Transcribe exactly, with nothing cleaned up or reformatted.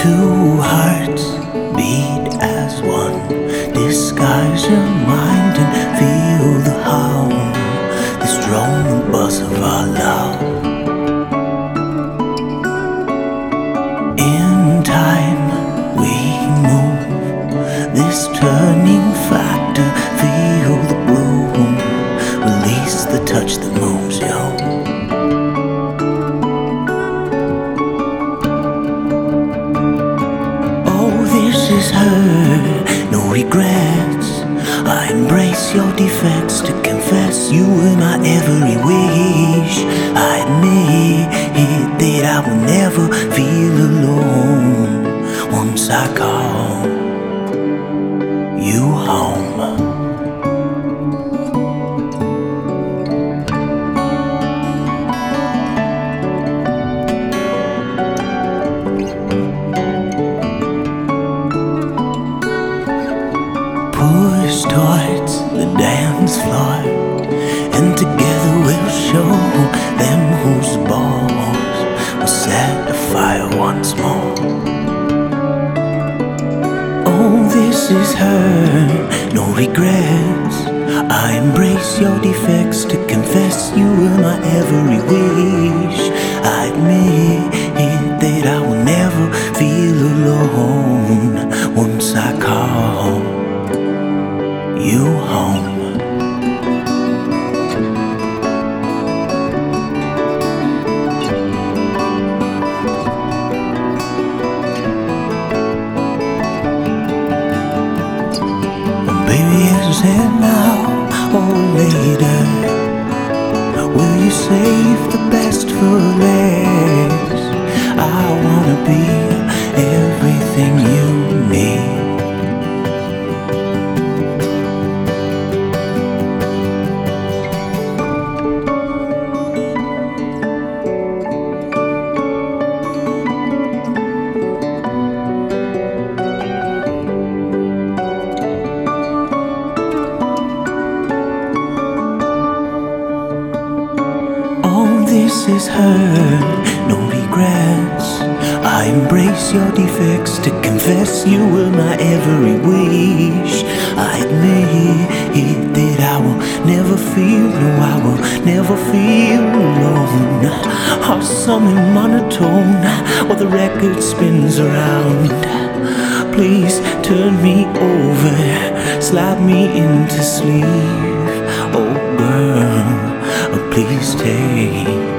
Two hearts beat as one. Disguise your mind and feel the hum, this drone, the buzz of our love. In time we move, this turning factor. Feel the bloom, release the touch that moves you. This is her, no regrets. I embrace your defects to confess you were my every wish. I admit that I will never feel alone once I call you home. Push towards the dance floor, and together we'll show them whose balls will set the fire once more. Oh, this is her, no regrets. I embrace your defects to confess you were my every wish. I admit that I will never feel alone once I call you home. Baby, is it now or later? Will you save the best for last? I wanna be everything you need. This is her, no regrets. I embrace your defects to confess you were my every wish. I admit that I will never feel, no, I will never feel alone. Our summing monotone while the record spins around. Please turn me over, slide me into sleep. Oh girl, please take